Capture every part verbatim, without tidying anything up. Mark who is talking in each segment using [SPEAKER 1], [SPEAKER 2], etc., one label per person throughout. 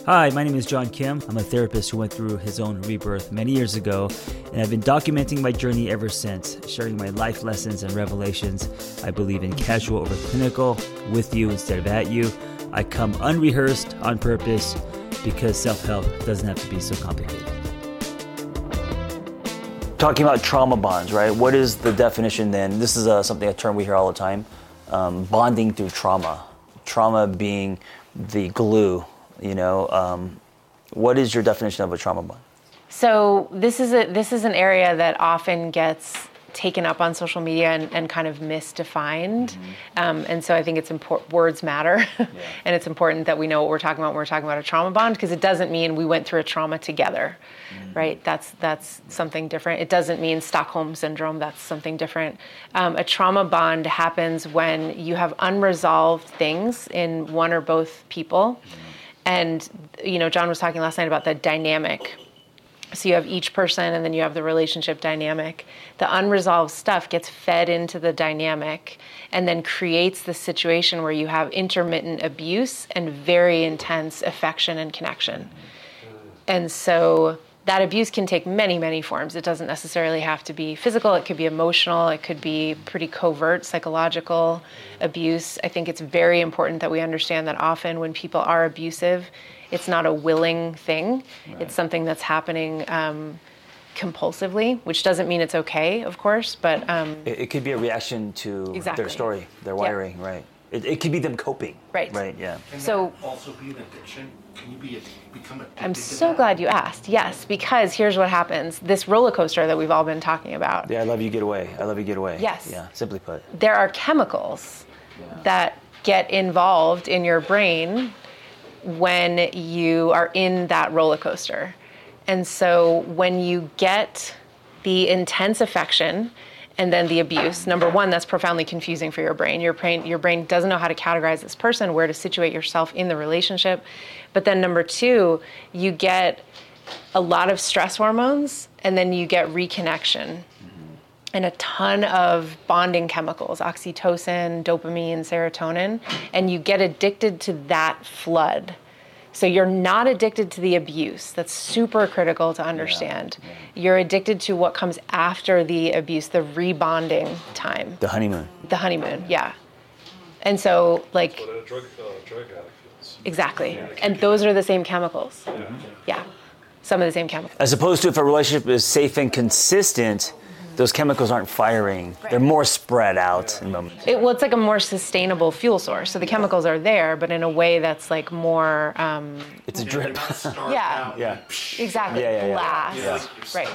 [SPEAKER 1] Hi, my name is John Kim. I'm a therapist who went through his own rebirth many years ago, and I've been documenting my journey ever since, sharing my life lessons and revelations. I believe in casual over clinical, with you instead of at you. I come unrehearsed on purpose because self-help doesn't have to be so complicated. Talking about trauma bonds, right? What is the definition then? This is a, something, a term we hear all the time. Um, bonding through trauma. Trauma being the glue. You know, um, what is your definition of a trauma bond?
[SPEAKER 2] So this is a this is an area that often gets taken up on social media and, and kind of misdefined. Mm-hmm. Um, and so I think it's important, words matter. Yeah. And it's important that we know what we're talking about when we're talking about a trauma bond, because it doesn't mean we went through a trauma together, mm-hmm. right? That's that's something different. It doesn't mean Stockholm Syndrome. That's something different. Um, a trauma bond happens when you have unresolved things in one or both people. Mm-hmm. And, you know, John was talking last night about the dynamic. So you have each person and then you have the relationship dynamic. The unresolved stuff gets fed into the dynamic and then creates the situation where you have intermittent abuse and very intense affection and connection. And so that abuse can take many, many forms. It doesn't necessarily have to be physical. It could be emotional. It could be pretty covert psychological abuse. I think it's very important that we understand that often when people are abusive, it's not a willing thing. Right. It's something that's happening um, compulsively, which doesn't mean it's okay, of course, but... Um,
[SPEAKER 1] it, it could be a reaction to
[SPEAKER 2] exactly.
[SPEAKER 1] their story, their wiring, yeah. right? It, it could be them coping.
[SPEAKER 2] Right.
[SPEAKER 1] Right, yeah.
[SPEAKER 3] Can
[SPEAKER 2] so,
[SPEAKER 3] that also be an addiction? Can you be become addicted
[SPEAKER 2] I'm
[SPEAKER 3] to
[SPEAKER 2] so
[SPEAKER 3] that?
[SPEAKER 2] glad you asked. Yes, because here's what happens. This roller coaster that we've all been talking about.
[SPEAKER 1] Yeah, I love you, get away. I love you, get away.
[SPEAKER 2] Yes.
[SPEAKER 1] Yeah, simply put.
[SPEAKER 2] There are chemicals yeah. that get involved in your brain when you are in that roller coaster. And so when you get the intense affection and then the abuse, number one, that's profoundly confusing for your brain. Your brain, your brain doesn't know how to categorize this person, where to situate yourself in the relationship. But then number two, you get a lot of stress hormones, and then you get reconnection mm-hmm. and a ton of bonding chemicals, oxytocin, dopamine, serotonin, and you get addicted to that flood. So you're not addicted to the abuse. That's super critical to understand. Yeah, yeah. You're addicted to what comes after the abuse, the rebonding time.
[SPEAKER 1] The honeymoon.
[SPEAKER 2] The honeymoon, yeah. And so, like...
[SPEAKER 4] That's what a drug, uh, drug addict feels.
[SPEAKER 2] Exactly. Yeah. And those are the same chemicals.
[SPEAKER 4] Yeah.
[SPEAKER 2] Yeah. Some of the same chemicals.
[SPEAKER 1] As opposed to if a relationship is safe and consistent, those chemicals aren't firing. Right. They're more spread out in moments.
[SPEAKER 2] It, well, it's like a more sustainable fuel source. So the chemicals are there, but in a way that's like more... Um,
[SPEAKER 1] it's a drip.
[SPEAKER 2] yeah.
[SPEAKER 1] Yeah.
[SPEAKER 2] Exactly.
[SPEAKER 1] Yeah, yeah, yeah.
[SPEAKER 2] Blast.
[SPEAKER 1] Yeah.
[SPEAKER 2] Right.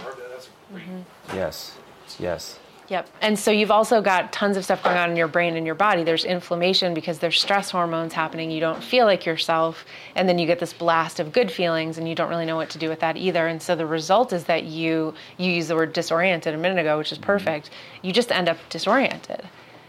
[SPEAKER 1] Mm-hmm. Yes. Yes.
[SPEAKER 2] Yep. And so you've also got tons of stuff going on in your brain and your body. There's inflammation because there's stress hormones happening. You don't feel like yourself. And then you get this blast of good feelings and you don't really know what to do with that either. And so the result is that you, you used the word disoriented a minute ago, which is perfect. You just end up disoriented.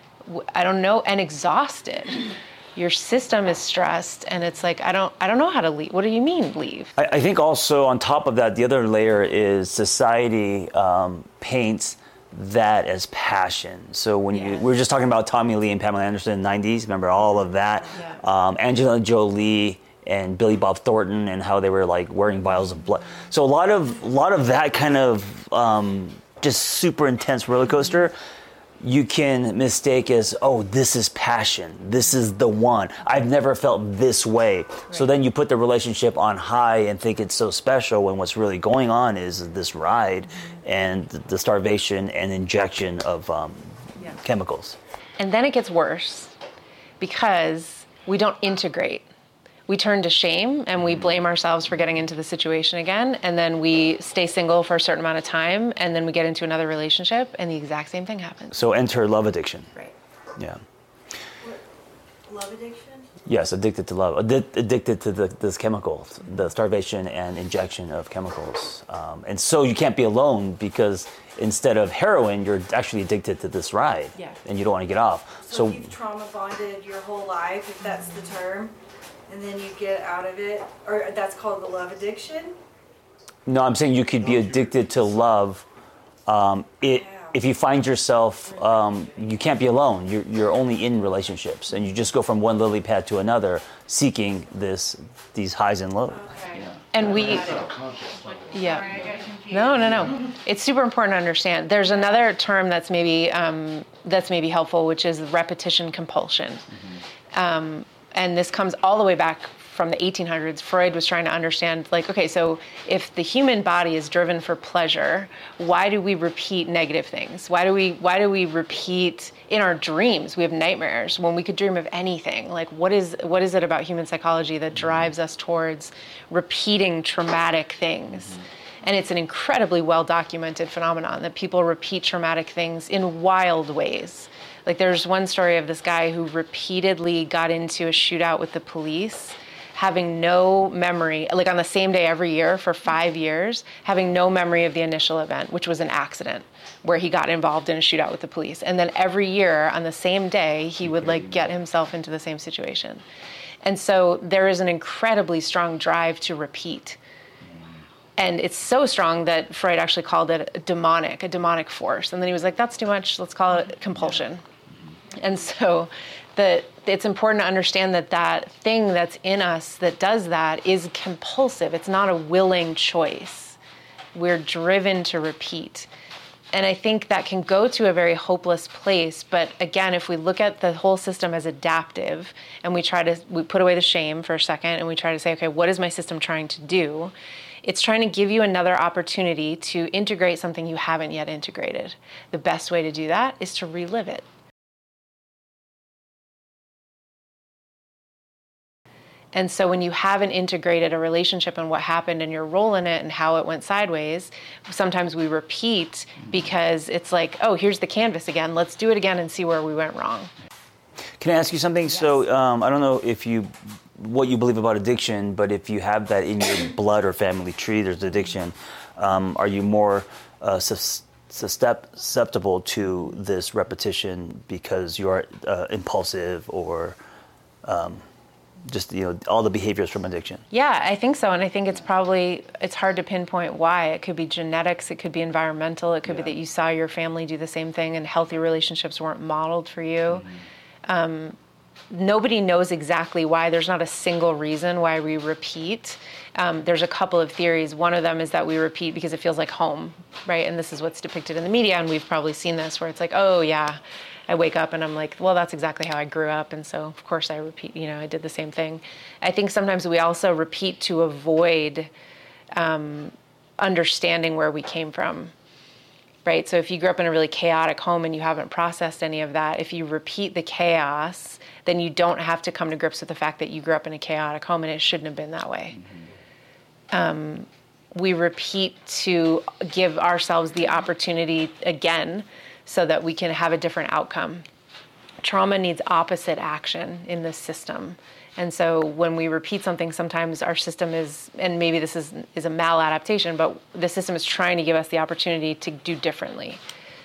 [SPEAKER 2] I don't know, and exhausted. Your system is stressed and it's like, I don't I don't know how to leave. What do you mean leave?
[SPEAKER 1] I, I think also on top of that, the other layer is society um, paints that as passion. So when yes. you, we were just talking about Tommy Lee and Pamela Anderson in the nineties, remember all of that? Yeah. Um, Angelina Jolie and Billy Bob Thornton and how they were like wearing vials of blood. So a lot of a lot of that kind of um, just super intense roller coaster, you can mistake as, oh, this is passion. This is the one. I've never felt this way. Right. So then you put the relationship on high and think it's so special when what's really going on is this ride mm-hmm. and the starvation and injection of um, yeah. chemicals.
[SPEAKER 2] And then it gets worse because we don't integrate. We turn to shame and we blame ourselves for getting into the situation again. And then we stay single for a certain amount of time. And then we get into another relationship and the exact same thing happens.
[SPEAKER 1] So enter love addiction.
[SPEAKER 2] Right.
[SPEAKER 1] Yeah.
[SPEAKER 5] Love addiction?
[SPEAKER 1] Yes, addicted to love. Addi- addicted to the, this chemical, the starvation and injection of chemicals. Um, and so you can't be alone because instead of heroin, you're actually addicted to this ride.
[SPEAKER 2] Yeah.
[SPEAKER 1] And you don't want to get off.
[SPEAKER 5] So,
[SPEAKER 1] So,
[SPEAKER 5] if you've trauma bonded your whole life, if that's the term, and then you get out of it, or that's called the love addiction?
[SPEAKER 1] no, I'm saying you could be addicted to love um, it
[SPEAKER 5] Yeah.
[SPEAKER 1] if you find yourself, um, you can't be alone. You're, you're only in relationships, and you just go from one lily pad to another, seeking this these highs and lows.
[SPEAKER 2] Okay. Yeah. And we, yeah, no, no, no. It's super important to understand. There's another term that's maybe um, that's maybe helpful, which is repetition compulsion, mm-hmm. um, and this comes all the way back from the eighteen hundreds. Freud was trying to understand, like, okay, so if the human body is driven for pleasure, why do we repeat negative things? Why do we why do we repeat in our dreams? We have nightmares when we could dream of anything. Like, what is what is it about human psychology that drives us towards repeating traumatic things? Mm-hmm. And it's an incredibly well-documented phenomenon that people repeat traumatic things in wild ways. Like, there's one story of this guy who repeatedly got into a shootout with the police, having no memory, like on the same day every year for five years, having no memory of the initial event, which was an accident where he got involved in a shootout with the police. And then every year on the same day, he would like get himself into the same situation. And so there is an incredibly strong drive to repeat. And it's so strong that Freud actually called it a demonic, a demonic force. And then he was like, that's too much, let's call it compulsion. And so the, it's important to understand that that thing that's in us that does that is compulsive. It's not a willing choice. We're driven to repeat. And I think that can go to a very hopeless place. But again, if we look at the whole system as adaptive and we try to, we put away the shame for a second and we try to say, okay, what is my system trying to do? It's trying to give you another opportunity to integrate something you haven't yet integrated. The best way to do that is to relive it. And so when you haven't integrated a relationship and what happened and your role in it and how it went sideways, sometimes we repeat because it's like, oh, here's the canvas again. Let's do it again and see where we went wrong.
[SPEAKER 1] Can I ask you something? Yes. So um, I don't know if you, what you believe about addiction, but if you have that in your blood or family tree, there's addiction. Um, are you more uh, sus- susceptible to this repetition because you're uh, impulsive or... Um, just, you know, all the behaviors from addiction?
[SPEAKER 2] Yeah, I think so. And I think it's probably, it's hard to pinpoint why. It could be genetics, it could be environmental, it could yeah. be that you saw your family do the same thing and healthy relationships weren't modeled for you. Mm-hmm. Um, nobody knows exactly why. There's not a single reason why we repeat. Um, there's a couple of theories. One of them is that we repeat because it feels like home, right? And this is what's depicted in the media, and we've probably seen this, where it's like, oh yeah, I wake up and I'm like, well, that's exactly how I grew up. And so, of course, I repeat, you know, I did the same thing. I think sometimes we also repeat to avoid um, understanding where we came from, right? So if you grew up in a really chaotic home and you haven't processed any of that, if you repeat the chaos, then you don't have to come to grips with the fact that you grew up in a chaotic home and it shouldn't have been that way. Mm-hmm. Um, we repeat to give ourselves the opportunity again so that we can have a different outcome. Trauma needs opposite action in this system. And so when we repeat something, sometimes our system is, and maybe this is, is a maladaptation, but the system is trying to give us the opportunity to do differently.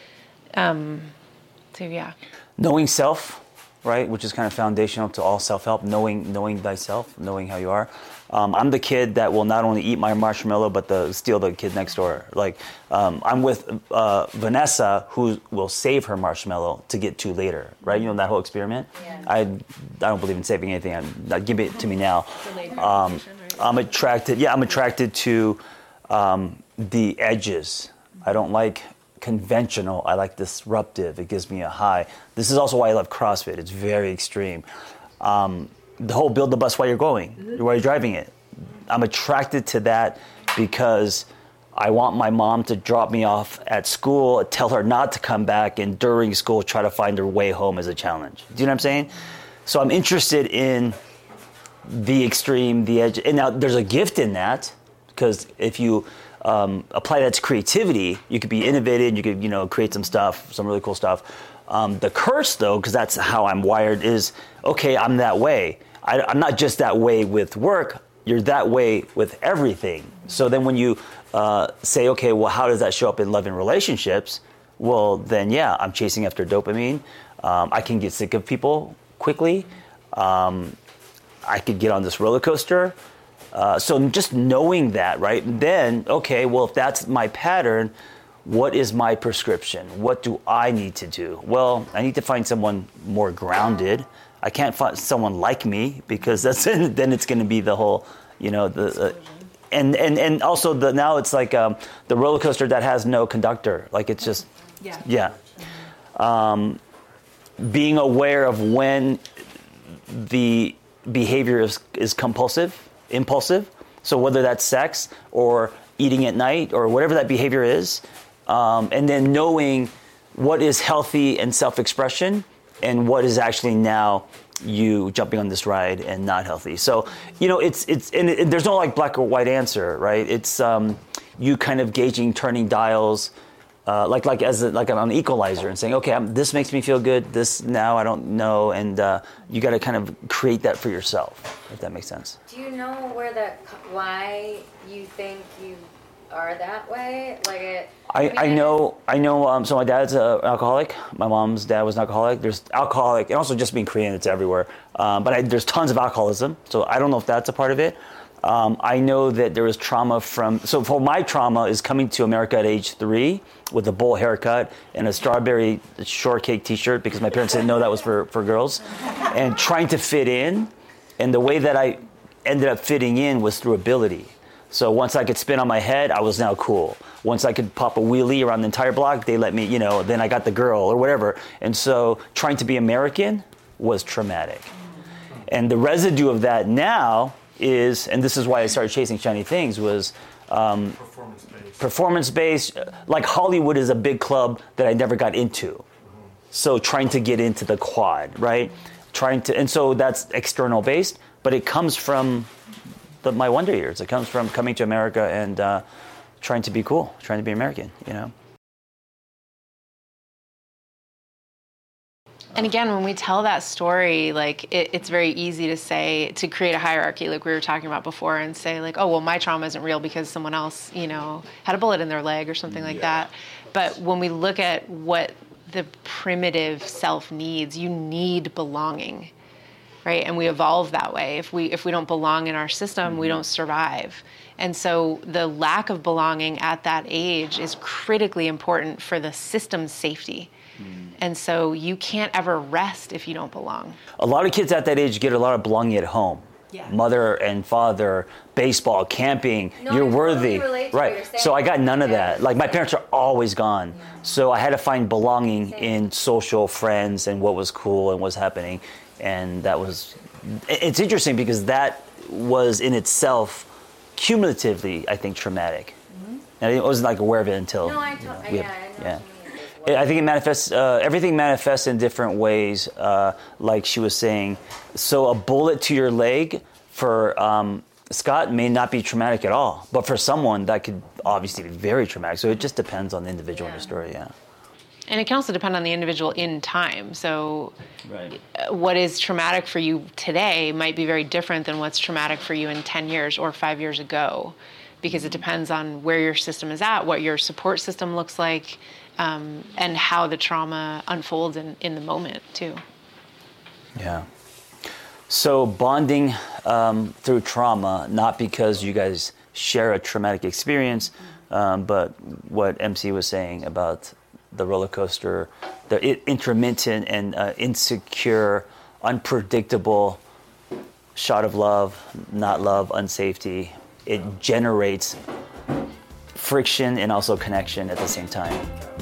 [SPEAKER 2] Um, so yeah.
[SPEAKER 1] Knowing self, right, which is kind of foundational to all self-help, knowing knowing thyself, knowing how you are. Um, I'm the kid that will not only eat my marshmallow, but the, steal the kid next door. Like, um, I'm with uh, Vanessa, who will save her marshmallow to get to later, right? You know, that whole experiment? Yeah. I, I don't believe in saving anything. I, I, give it to me now. Um, right? I'm attracted, yeah, I'm attracted to um, the edges. I don't like conventional. I like disruptive. It gives me a high. This is also why I love CrossFit. It's very extreme. Um, the whole build the bus while you're going, mm-hmm. while you're driving it. I'm attracted to that because I want my mom to drop me off at school, tell her not to come back, and during school try to find her way home as a challenge. Do you know what I'm saying? So I'm interested in the extreme, the edge. And now there's a gift in that, because if you um, apply that to creativity, you could be innovative, you could, you know, create some stuff, some really cool stuff. Um, the curse, though, because that's how I'm wired, is, okay, I'm that way. I, I'm not just that way with work, you're that way with everything. So then when you uh, say, okay, well, how does that show up in love and relationships? Well, then, yeah, I'm chasing after dopamine. Um, I can get sick of people quickly. Um, I could get on this roller coaster. Uh, so just knowing that, right? Then, okay, well, if that's my pattern, what is my prescription? What do I need to do? Well, I need to find someone more grounded. I can't find someone like me because that's then it's going to be the whole, you know, the uh, and and and also the now it's like um, the roller coaster that has no conductor. Like it's just
[SPEAKER 2] Yeah.
[SPEAKER 1] yeah. Um, being aware of when the behavior is is compulsive, impulsive. So whether that's sex or eating at night or whatever that behavior is, um, and then knowing what is healthy and self-expression and what is actually now you jumping on this ride and not healthy. So, you know, it's, it's and it, there's no like black or white answer, right? It's um, you kind of gauging, turning dials, uh, like like as a, like on an equalizer and saying, okay, I'm, this makes me feel good, this now I don't know, and uh, you got to kind of create that for yourself, if that makes sense.
[SPEAKER 6] Do you know where that, why you think you are that way? Like it.
[SPEAKER 1] I,
[SPEAKER 6] mean,
[SPEAKER 1] I know I know. Um, so my dad's an alcoholic. My mom's dad was an alcoholic. There's alcoholic, and also just being Korean, it's everywhere. Um, but I, there's tons of alcoholism. So I don't know if that's a part of it. Um, I know that there was trauma from. So for my trauma is coming to America at age three with a bowl haircut and a strawberry shortcake T-shirt because my parents didn't know that was for for girls, and trying to fit in. And the way that I ended up fitting in was through ability. So once I could spin on my head, I was now cool. Once I could pop a wheelie around the entire block, they let me, you know, then I got the girl or whatever. And so trying to be American was traumatic. And the residue of that now is, and this is why I started chasing shiny things, was um,
[SPEAKER 3] Performance-based.
[SPEAKER 1] performance-based. Like Hollywood is a big club that I never got into. So trying to get into the quad, right? Trying to, and so that's external based, but it comes from the, my wonder years. It comes from coming to America and uh, trying to be cool, trying to be American, you know?
[SPEAKER 2] And again, when we tell that story, like it, it's very easy to say, to create a hierarchy like we were talking about before and say like, oh, well, my trauma isn't real because someone else, you know, had a bullet in their leg or something like
[SPEAKER 1] Yeah.
[SPEAKER 2] that. But when we look at what the primitive self needs, you need belonging, right? And we evolve that way. If we if we don't belong in our system, we don't survive. And so the lack of belonging at that age is critically important for the system's safety. And so you can't ever rest if you don't belong.
[SPEAKER 1] A lot of kids at that age get a lot of belonging at home.
[SPEAKER 2] Yeah.
[SPEAKER 1] Mother and father, baseball, camping,
[SPEAKER 6] No,
[SPEAKER 1] you're
[SPEAKER 6] I totally
[SPEAKER 1] worthy.
[SPEAKER 6] relate to what
[SPEAKER 1] Right.
[SPEAKER 6] you're saying.
[SPEAKER 1] So I got none of
[SPEAKER 6] Yeah.
[SPEAKER 1] that. Like my parents are always gone. So I had to find belonging in social friends and what was cool and what's happening. And that was, it's interesting because that was in itself cumulatively, I think, traumatic. Mm-hmm. And I wasn't like aware of it until.
[SPEAKER 6] No, I,
[SPEAKER 1] you
[SPEAKER 6] to-
[SPEAKER 1] know,
[SPEAKER 6] yeah,
[SPEAKER 1] we
[SPEAKER 6] I
[SPEAKER 1] have-
[SPEAKER 6] know
[SPEAKER 1] yeah.
[SPEAKER 6] what you mean. As well.
[SPEAKER 1] I think it manifests, uh, everything manifests in different ways, uh, like she was saying. So a bullet to your leg for um, Scott may not be traumatic at all, but for someone that could obviously be very traumatic. So it just depends on the individual and
[SPEAKER 6] Yeah.
[SPEAKER 1] the story, yeah.
[SPEAKER 2] And it can also depend on the individual in time. So
[SPEAKER 1] Right.
[SPEAKER 2] uh, what is traumatic for you today might be very different than what's traumatic for you in ten years or five years ago, because it depends on where your system is at, what your support system looks like, um, and how the trauma unfolds in, in the moment too.
[SPEAKER 1] Yeah. So bonding um, through trauma, not because you guys share a traumatic experience, um, but what M C was saying about the roller coaster, the i- intermittent and uh, insecure, unpredictable shot of love, not love, unsafety. It generates friction and also connection at the same time.